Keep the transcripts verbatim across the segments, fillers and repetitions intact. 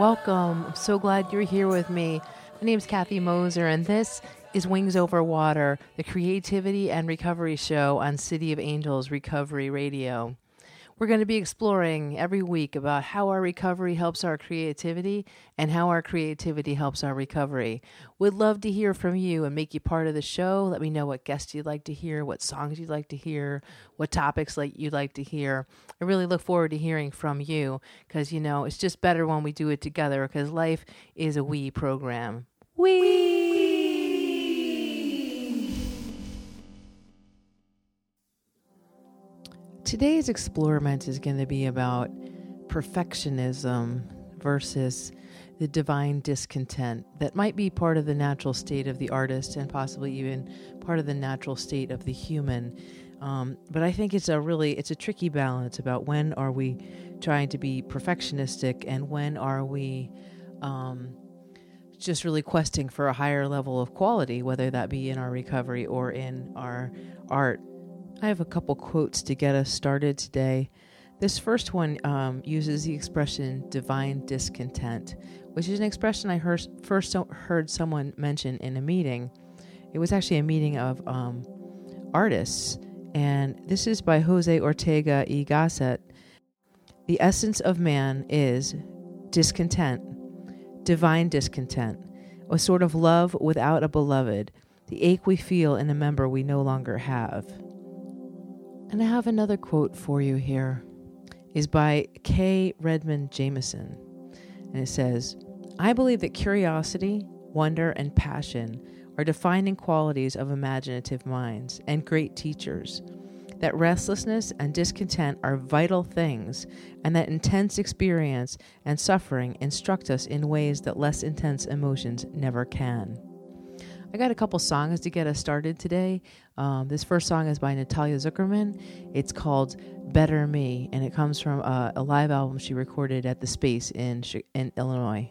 welcome. I'm so glad you're here with me. My name is Kathy Moser, and this is Wings Over Water, the creativity and recovery show on City of Angels Recovery Radio. We're going to be exploring every week about how our recovery helps our creativity and how our creativity helps our recovery. We'd love to hear from you and make you part of the show. Let me know what guests you'd like to hear, what songs you'd like to hear, what topics like you'd like to hear. I really look forward to hearing from you because, you know, it's just better when we do it together because life is a we program. We. Today's explorement is going to be about perfectionism versus the divine discontent that might be part of the natural state of the artist and possibly even part of the natural state of the human. Um, but I think it's a really, it's a tricky balance about when are we trying to be perfectionistic and when are we um, just really questing for a higher level of quality, whether that be in our recovery or in our art. I have a couple quotes to get us started today. This first one um, uses the expression divine discontent, which is an expression I heard, first heard someone mention in a meeting. It was actually a meeting of um, artists, and this is by Jose Ortega y Gasset. The essence of man is discontent, divine discontent, a sort of love without a beloved, the ache we feel in a member we no longer have. And I have another quote for you here. It's by K. Redmond Jameson. And it says, I believe that curiosity, wonder, and passion are defining qualities of imaginative minds and great teachers, that restlessness and discontent are vital things, and that intense experience and suffering instruct us in ways that less intense emotions never can. I got a couple songs to get us started today. Um, this first song is by Natalia Zuckerman. It's called Better Me, and it comes from uh, a live album she recorded at the Space in, in Illinois.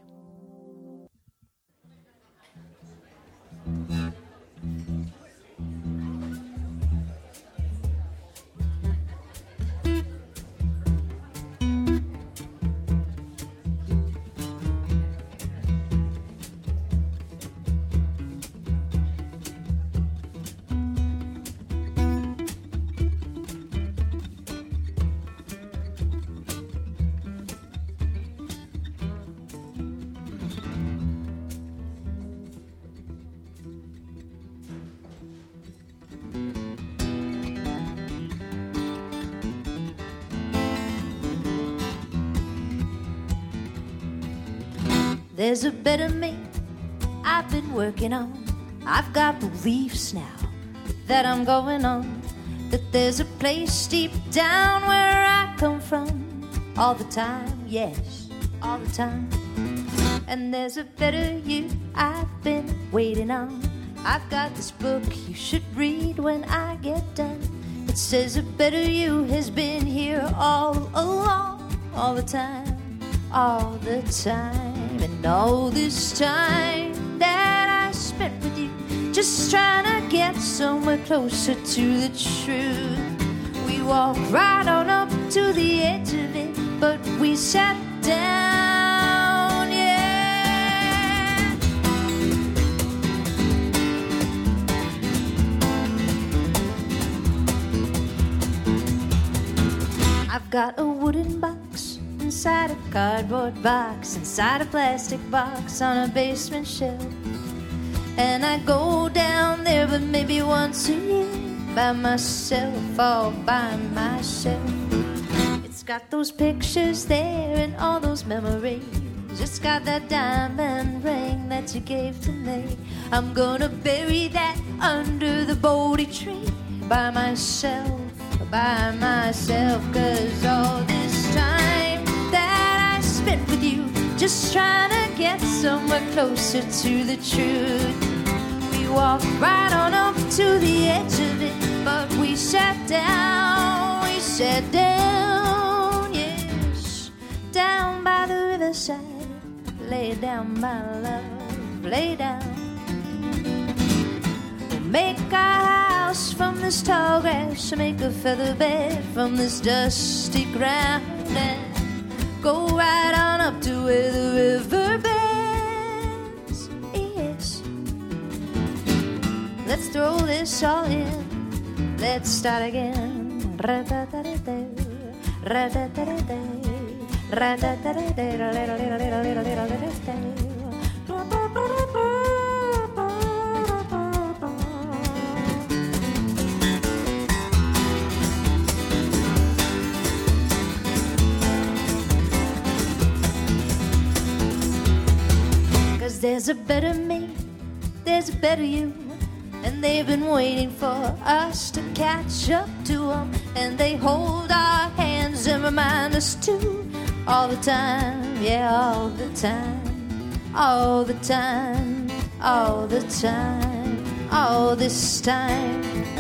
There's a better me I've been working on. I've got beliefs now that I'm going on, that there's a place deep down where I come from. All the time, yes, all the time. And there's a better you I've been waiting on. I've got this book you should read when I get done. It says a better you has been here all along, all the time, all the time. And all this time that I spent with you, just trying to get somewhere closer to the truth. We walked right on up to the edge of it, but we sat down, yeah. I've got a wooden box inside a cardboard box, inside a plastic box on a basement shelf. And I go down there but maybe once a year, by myself, all by myself. It's got those pictures there and all those memories. It's got that diamond ring that you gave to me. I'm gonna bury that under the Bodhi tree, by myself, by myself. Cause all this time that I spent with you, just trying to get somewhere closer to the truth. We walked right on up to the edge of it, but we sat down, we sat down, yes, down by the riverside. Lay down, my love, lay down. We'll make our house from this tall grass, make a feather bed from this dusty ground, and go right on up to where the river bends. Yes. Let's throw this all in. Let's start again. Ra-da-da-da-da. Ra-da-da-da-da. Ra-da-da-da-da. There's a better me, there's a better you, and they've been waiting for us to catch up to them, and they hold our hands and remind us to, all the time, yeah, all the time, all the time, all the time, all this time.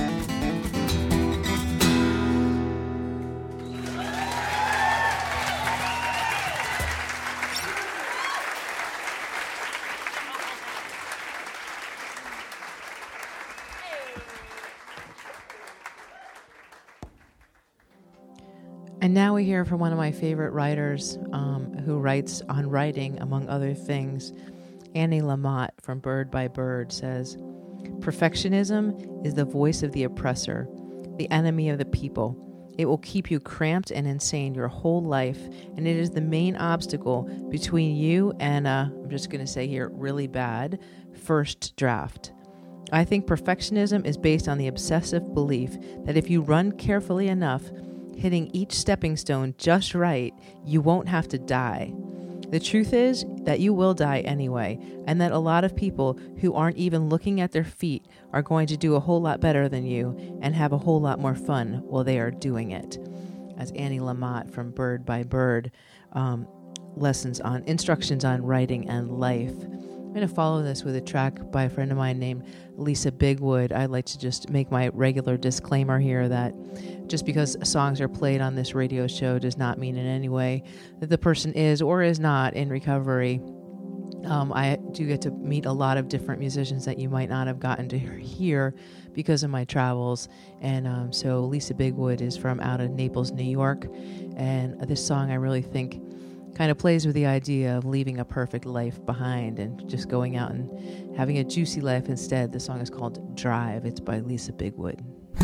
And now we hear from one of my favorite writers um, who writes on writing, among other things. Annie Lamott from Bird by Bird says, "Perfectionism is the voice of the oppressor, the enemy of the people. It will keep you cramped and insane your whole life, and it is the main obstacle between you and a, I'm just going to say here, really bad first draft. I think perfectionism is based on the obsessive belief that if you run carefully enough, hitting each stepping stone just right, you won't have to die. The truth is that you will die anyway, and that a lot of people who aren't even looking at their feet are going to do a whole lot better than you and have a whole lot more fun while they are doing it." As Annie Lamott from Bird by Bird, um, lessons on instructions on writing and life. I'm going to follow this with a track by a friend of mine named Lisa Bigwood. I'd like to just make my regular disclaimer here that just because songs are played on this radio show does not mean in any way that the person is or is not in recovery. Um, I do get to meet a lot of different musicians that you might not have gotten to hear because of my travels. And um, so Lisa Bigwood is from out of Naples, New York. And this song I really think kind of plays with the idea of leaving a perfect life behind and just going out and having a juicy life instead. The song is called Drive. It's by Lisa Bigwood.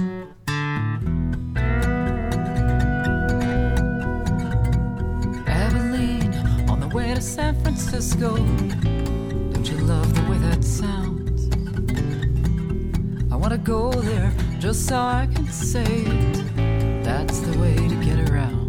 Abilene, on the way to San Francisco. Don't you love the way that sounds? I want to go there just so I can say it. That's the way to get around.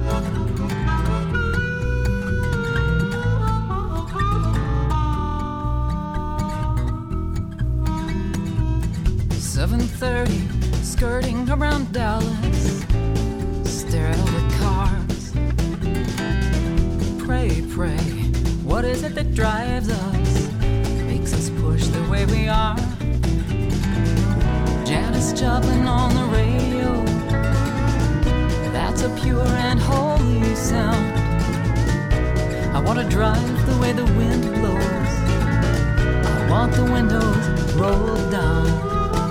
seven thirty, skirting around Dallas. Stare at all the cars. Pray, pray, what is it that drives us? Makes us push the way we are. Janis Joplin on the radio. That's a pure and holy sound. I want to drive the way the wind blows. I want the windows rolled down.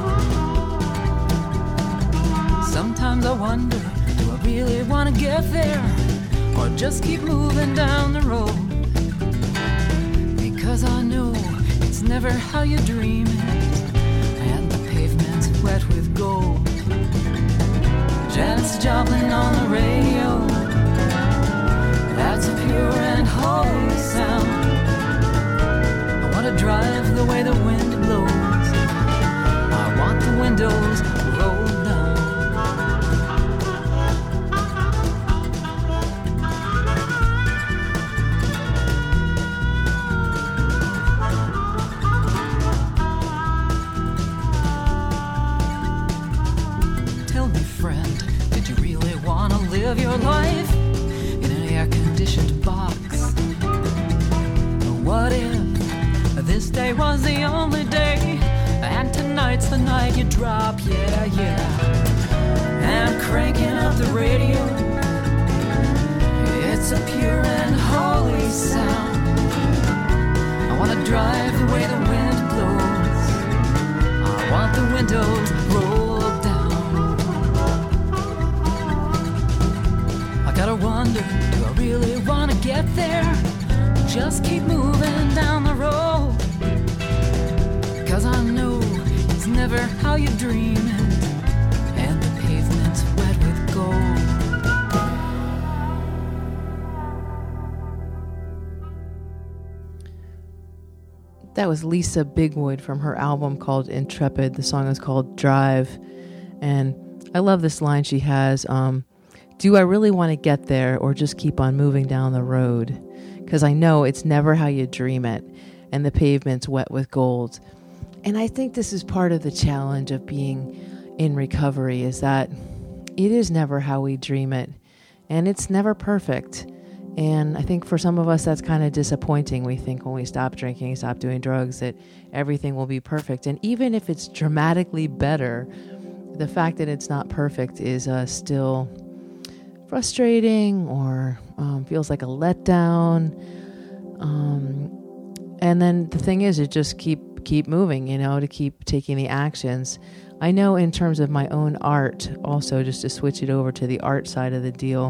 Sometimes I wonder, do I really want to get there, or just keep moving down the road? Because I know it's never how you dream it, and the pavement's wet with gold. Janis Joplin on the radio. That's a pure and holy sound. I want to drive the way the wind blows. I want the windows rolled down. Live your life in an air-conditioned box. What if this day was the only day, and tonight's the night you drop, yeah, yeah. And I'm cranking up the radio. It's a pure and holy sound. I want to drive the way the wind blows. I want the windows rolled down. I gotta wonder, do I really wanna get there, just keep moving down the road. Cause I know it's never how you dream it, and the pavement's wet with gold. That was Lisa Bigwood from her album called Intrepid. The song is called Drive. And I love this line she has. Um, Do I really want to get there or just keep on moving down the road? Because I know it's never how you dream it, and the pavement's wet with gold. And I think this is part of the challenge of being in recovery, is that it is never how we dream it, and it's never perfect. And I think for some of us, that's kind of disappointing. We think when we stop drinking, stop doing drugs, that everything will be perfect. And even if it's dramatically better, the fact that it's not perfect is uh, still frustrating, or um, feels like a letdown. Um, and then the thing is, it just keep keep moving, you know, to keep taking the actions. I know in terms of my own art, also, just to switch it over to the art side of the deal,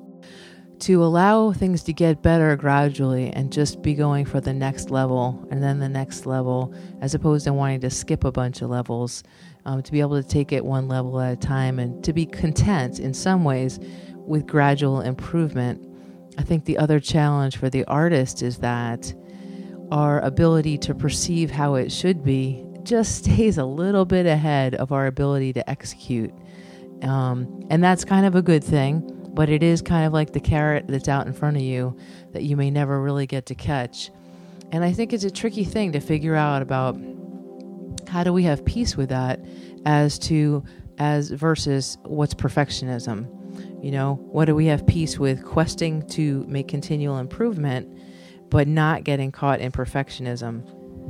to allow things to get better gradually and just be going for the next level and then the next level, as opposed to wanting to skip a bunch of levels, um, to be able to take it one level at a time and to be content in some ways with gradual improvement. I think the other challenge for the artist is that our ability to perceive how it should be just stays a little bit ahead of our ability to execute. Um, and that's kind of a good thing, but it is kind of like the carrot that's out in front of you that you may never really get to catch. And I think it's a tricky thing to figure out about how do we have peace with that as to, as versus what's perfectionism. You know, what do we have peace with questing to make continual improvement, but not getting caught in perfectionism?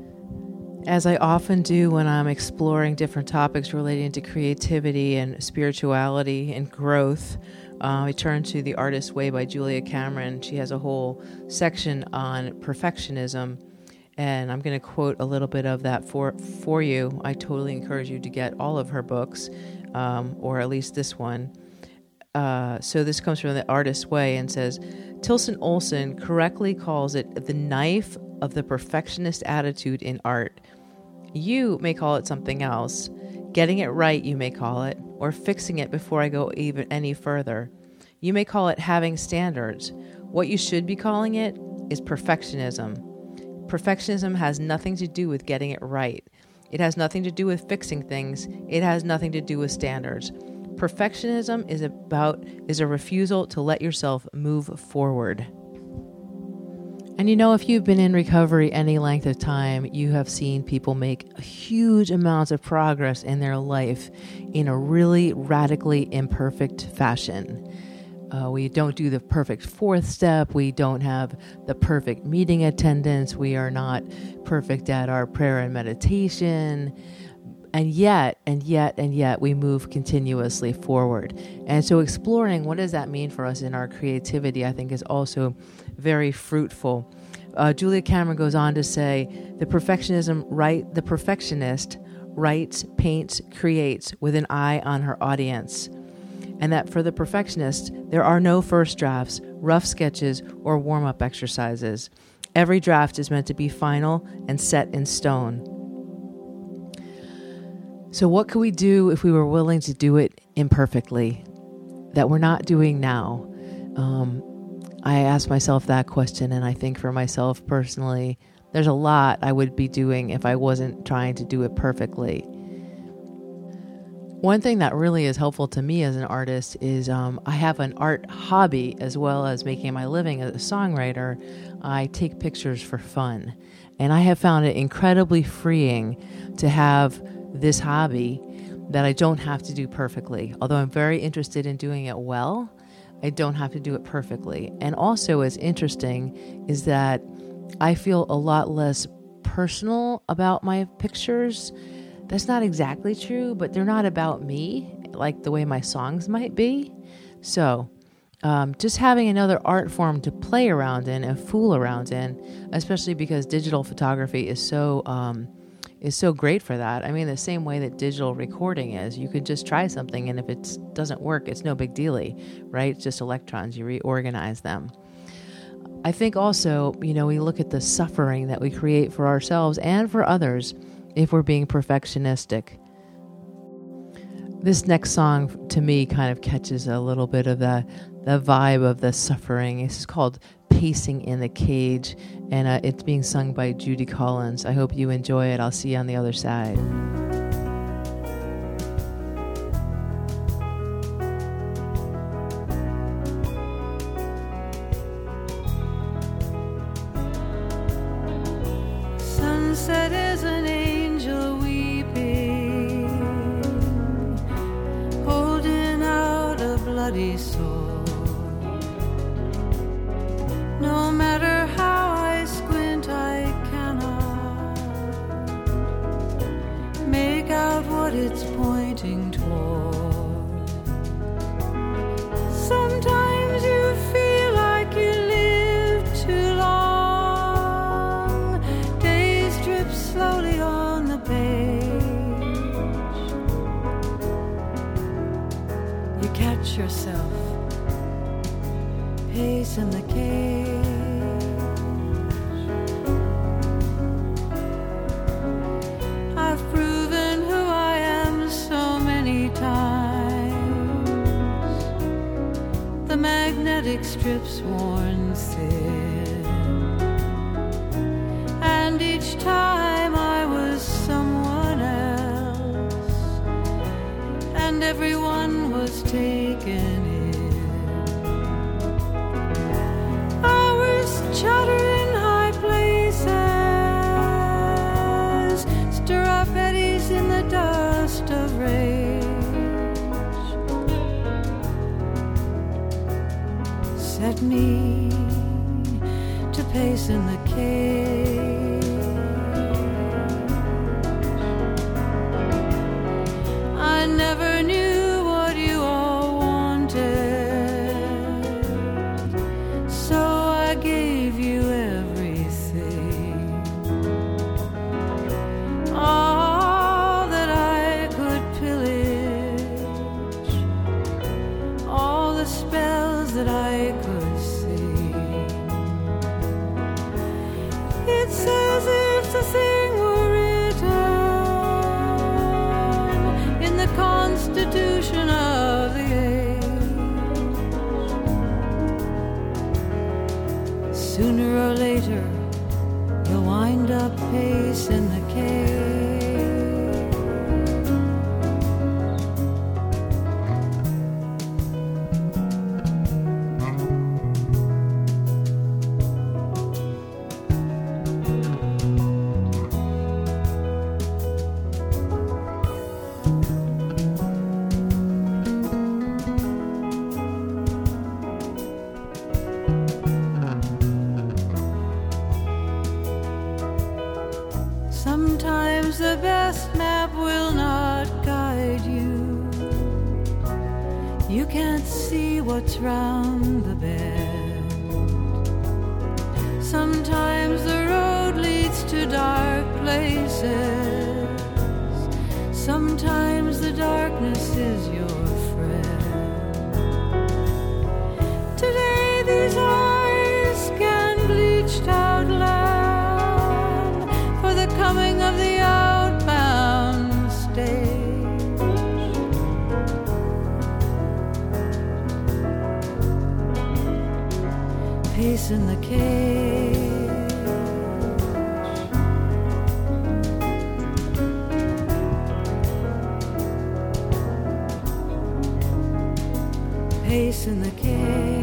As I often do when I'm exploring different topics relating to creativity and spirituality and growth, uh, I turn to The Artist's Way by Julia Cameron. She has a whole section on perfectionism, and I'm going to quote a little bit of that for, for you. I totally encourage you to get all of her books, um, or at least this one. Uh, so this comes from The Artist's Way and says, Tilson Olson correctly calls it the knife of the perfectionist attitude in art. You may call it something else. Getting it right, you may call it, or fixing it before I go even any further. You may call it having standards. What you should be calling it is perfectionism. Perfectionism has nothing to do with getting it right. It has nothing to do with fixing things. It has nothing to do with standards. Perfectionism is about is a refusal to let yourself move forward. And you know, if you've been in recovery any length of time, you have seen people make huge amounts of progress in their life in a really radically imperfect fashion. Uh, we don't do the perfect fourth step. We don't have the perfect meeting attendance. We are not perfect at our prayer and meditation. And yet, and yet, and yet, we move continuously forward. And so exploring what does that mean for us in our creativity, I think, is also very fruitful. Uh, Julia Cameron goes on to say, the perfectionism right, the perfectionist writes, paints, creates with an eye on her audience. And that for the perfectionist, there are no first drafts, rough sketches, or warm-up exercises. Every draft is meant to be final and set in stone. So what could we do if we were willing to do it imperfectly that we're not doing now? Um, I ask myself that question, and I think for myself personally, there's a lot I would be doing if I wasn't trying to do it perfectly. One thing that really is helpful to me as an artist is um, I have an art hobby as well as making my living as a songwriter. I take pictures for fun, and I have found it incredibly freeing to have this hobby that I don't have to do perfectly. Although I'm very interested in doing it well, I don't have to do it perfectly. And also, what's interesting is that I feel a lot less personal about my pictures. That's not exactly true, but they're not about me, like the way my songs might be. So um, just having another art form to play around in and fool around in, especially because digital photography is so um, is so great for that. I mean, the same way that digital recording is. You could just try something, and if it doesn't work, it's no big deal, right? It's just electrons. You reorganize them. I think also, you know, we look at the suffering that we create for ourselves and for others if we're being perfectionistic. This next song, to me, kind of catches a little bit of the, the vibe of the suffering. It's called Pacing in the Cage, and uh, it's being sung by Judy Collins. I hope you enjoy it. I'll see you on the other side. Sunset is an angel weeping, holding out a bloody sword. No matter how I squint, I cannot make out what it's pointing toward. Sometimes you feel like you lived too long. Days drip slowly on the page. You catch yourself pacing the cage. I've proven who I am so many times. The magnetic strip's worn thin, and each time I was someone else, and everyone was taken in. Chatter in high places, stir up eddies in the dust of rage. Set me to pace in the cage. I never knew what you all wanted, so I gave you everything, all that I could pillage, all the spells that I could sing. It's as if the thing were written in the Constitution of the age. Sooner or later, you'll wind up pacing the cage. Sometimes the best map will not guide you. You can't see what's round the bend. Sometimes the road leads to dark places. Sometimes the darkness is your friend. Today these eyes scan bleached out land for the coming of the outbound stage. Peace in the cage. Pace in the cage.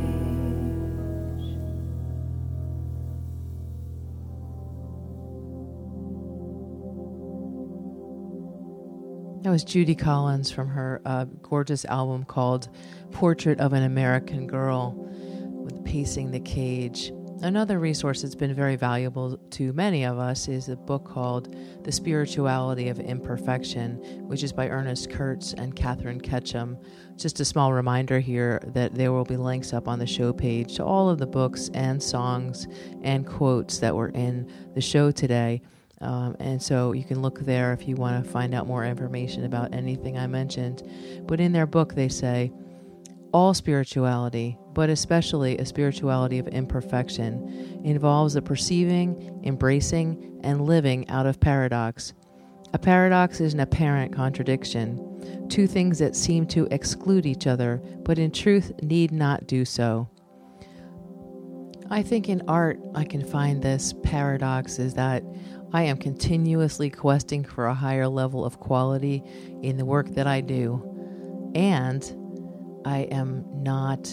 That was Judy Collins from her uh, gorgeous album called Portrait of an American Girl with Pacing the Cage. Another resource that's been very valuable to many of us is a book called The Spirituality of Imperfection, which is by Ernest Kurtz and Catherine Ketchum. Just a small reminder here that there will be links up on the show page to all of the books and songs and quotes that were in the show today. Um, and so you can look there if you want to find out more information about anything I mentioned. But in their book, they say, all spirituality, but especially a spirituality of imperfection, involves the perceiving, embracing, and living out of paradox. A paradox is an apparent contradiction, two things that seem to exclude each other, but in truth need not do so. I think in art I can find this paradox is that I am continuously questing for a higher level of quality in the work that I do, and I am not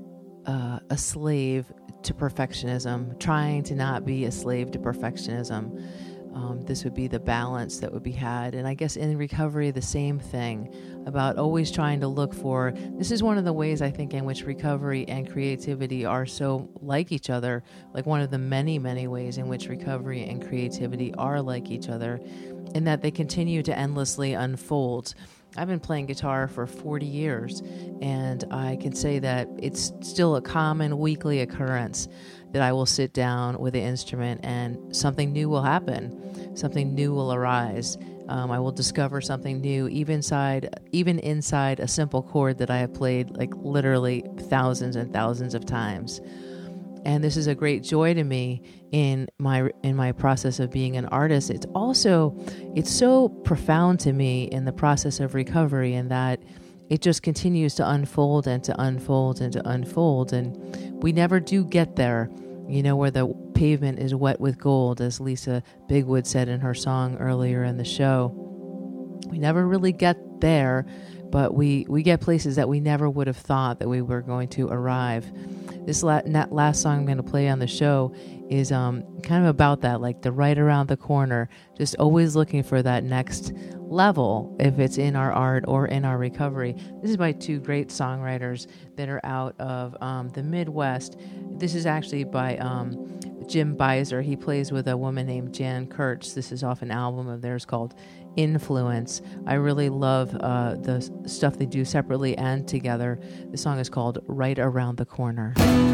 uh, a slave to perfectionism, trying to not be a slave to perfectionism. Um, this would be the balance that would be had. And I guess in recovery, the same thing about always trying to look for, this is one of the ways I think in which recovery and creativity are so like each other, like one of the many, many ways in which recovery and creativity are like each other, in that they continue to endlessly unfold. I've been playing guitar for forty years, and I can say that it's still a common weekly occurrence that I will sit down with the instrument and something new will happen. Something new will arise. Um, I will discover something new, even inside, even inside a simple chord that I have played like literally thousands and thousands of times. And this is a great joy to me in my in my process of being an artist. It's also, it's so profound to me in the process of recovery, in that it just continues to unfold and to unfold and to unfold. And we never do get there, you know, where the pavement is wet with gold, as Lisa Bigwood said in her song earlier in the show. We never really get there, but we, we get places that we never would have thought that we were going to arrive. This la- last song I'm going to play on the show is um, kind of about that, like the right around the corner, just always looking for that next level, if it's in our art or in our recovery. This is by two great songwriters that are out of um, the Midwest. This is actually by um, Jim Beiser. He plays with a woman named Jan Kurtz. This is off an album of theirs called Influence. I really love uh, the stuff they do separately and together. The song is called Right Around the Corner.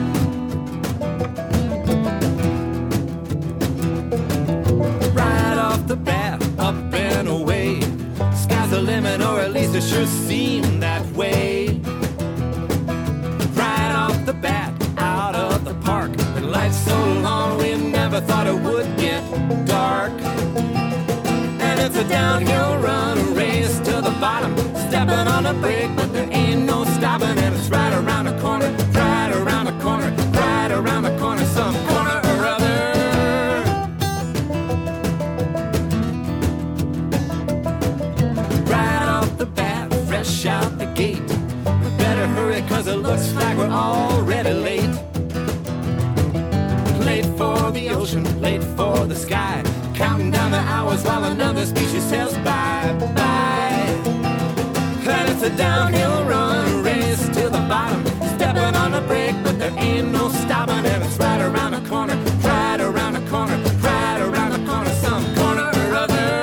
Right off the bat, up and away. Sky's the limit, or at least it sure seemed that way. Right off the bat, out of the park. Been lights so long, we never thought it would get dark. And it's a downhill run, a race to the bottom. Stepping on a brake, but there ain't no stopping. And it's right around the corner, right around the corner, right around the corner, some corner or other. Right off the bat, fresh out the gate. We better hurry, cause it looks like we're already late. Late for the ocean, late for the sky. Counting down the hours while another species sails bye, bye. And it's a downhill run, a race to the bottom. Stepping on the brake, but there ain't no stopping. And it's right around the corner, right around the corner, right around the corner, some corner or other.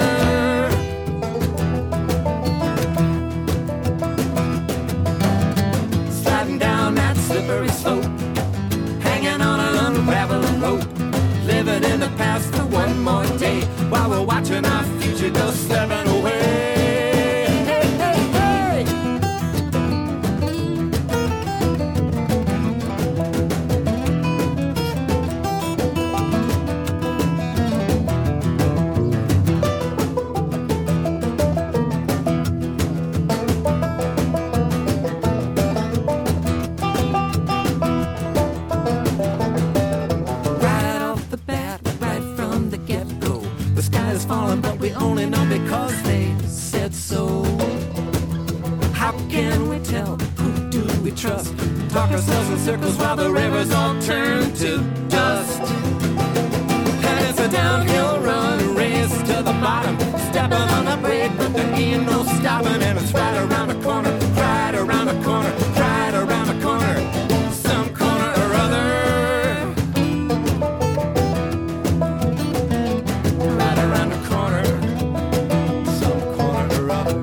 Sliding down that slippery slope, hanging on an unraveling rope. Living in the past for one more day, while we're watching our future go slipping away. Hey, hey, hey. Right off the bat, right from the get-go, the sky is falling, but we only know because they said so. How can we tell? Who do we trust? Talk ourselves in circles while the rivers all turn to dust. And it's a downhill run, a race to the bottom. Stepping on the brake, but there ain't no stopping. And it's right around the corner, right around the corner, right around the corner, some corner or other. Right around the corner, some corner or other.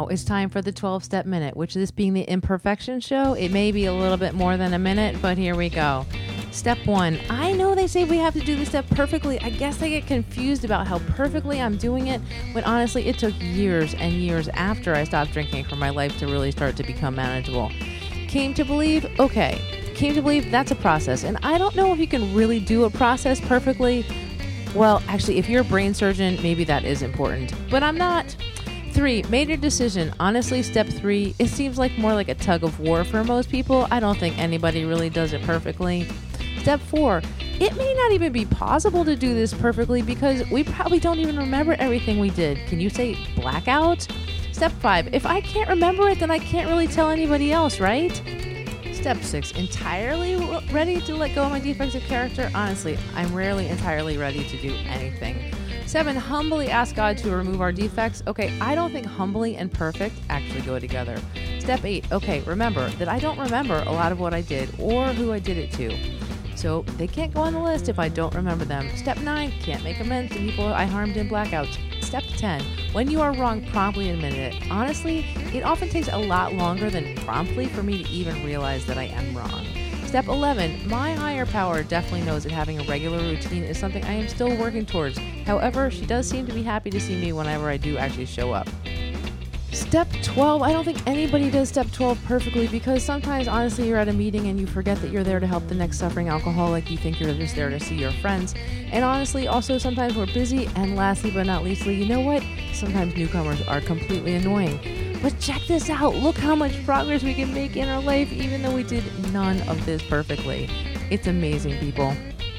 now it's time for the twelve-step minute, which this being the imperfection show, it may be a little bit more than a minute, but here we go. Step one. I know they say we have to do the step perfectly. I guess I get confused about how perfectly I'm doing it, when honestly it took years and years after I stopped drinking for my life to really start to become manageable. Came to believe, okay, came to believe that's a process. And I don't know if you can really do a process perfectly. Well, actually, if you're a brain surgeon, maybe that is important, but I'm not. Three, made a decision. Honestly, step three, it seems like more like a tug of war for most people. I don't think anybody really does it perfectly. Step four, it may not even be possible to do this perfectly because we probably don't even remember everything we did. Can you say blackout? Step five, if I can't remember it, then I can't really tell anybody else, right? Step six, entirely ready to let go of my defects of character? Honestly, I'm rarely entirely ready to do anything. Seven, humbly ask God to remove our defects. Okay, I don't think humbly and perfect actually go together. Step eight, okay, remember that I don't remember a lot of what I did or who I did it to. So they can't go on the list if I don't remember them. Step nine, can't make amends to people I harmed in blackouts. Step ten, when you are wrong, promptly admit it. Honestly, it often takes a lot longer than promptly for me to even realize that I am wrong. Step eleven, my higher power definitely knows that having a regular routine is something I am still working towards. However, she does seem to be happy to see me whenever I do actually show up. Step twelve, I don't think anybody does step twelve perfectly because sometimes, honestly, you're at a meeting and you forget that you're there to help the next suffering alcoholic. You think you're just there to see your friends. And honestly, also sometimes we're busy. And lastly but not leastly, you know what? Sometimes newcomers are completely annoying. But check this out. Look how much progress we can make in our life even though we did none of this perfectly. It's amazing, people.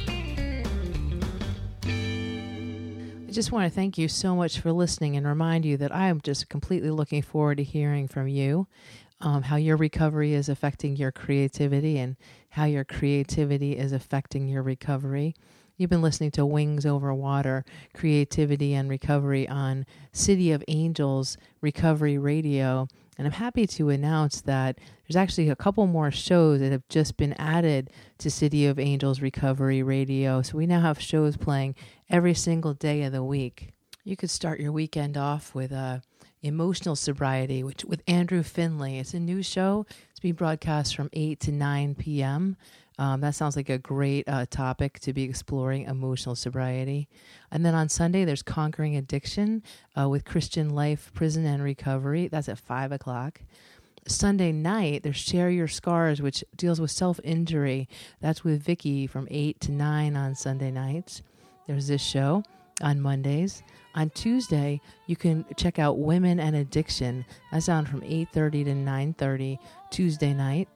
I just want to thank you so much for listening and remind you that I am just completely looking forward to hearing from you, um, how your recovery is affecting your creativity and how your creativity is affecting your recovery. You've been listening to Wings Over Water, Creativity and Recovery on City of Angels Recovery Radio. And I'm happy to announce that there's actually a couple more shows that have just been added to City of Angels Recovery Radio. So we now have shows playing every single day of the week. You could start your weekend off with uh, Emotional Sobriety, which with Andrew Finley. It's a new show. It's being broadcast from eight to nine p.m. Um, that sounds like a great uh, topic to be exploring, emotional sobriety. And then on Sunday, there's Conquering Addiction uh, with Christian Life, Prison and Recovery. That's at five o'clock. Sunday night, there's Share Your Scars, which deals with self-injury. That's with Vicky from eight to nine on Sunday nights. There's this show on Mondays. On Tuesday, you can check out Women and Addiction. That's on from eight thirty to nine thirty Tuesday night.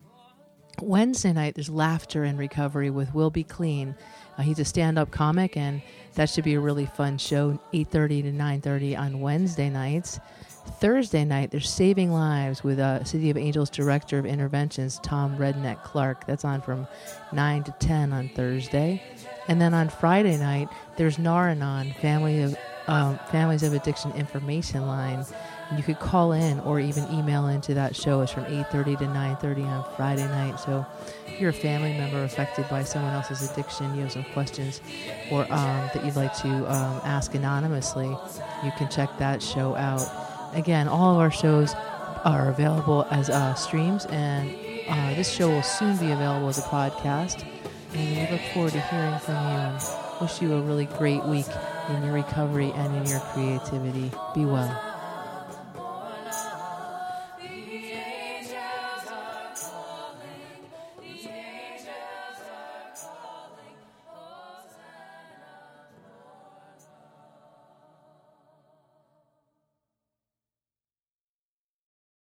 Wednesday night, there's Laughter and Recovery with Will Be Clean. Uh, he's a stand-up comic, and that should be a really fun show, eight thirty to nine thirty on Wednesday nights. Thursday night, there's Saving Lives with uh, City of Angels Director of Interventions, Tom Redneck Clark. That's on from nine to ten on Thursday. And then on Friday night, there's Nar-Anon, Family of, um, Families of Addiction Information Line. And you could call in or even email into that show. It's from eight thirty to nine thirty on Friday night. So if you're a family member affected by someone else's addiction, you have some questions or um, that you'd like to um, ask anonymously, you can check that show out. Again, all of our shows are available as uh, streams, and uh, this show will soon be available as a podcast. And we look forward to hearing from you and wish you a really great week in your recovery and in your creativity. Be well.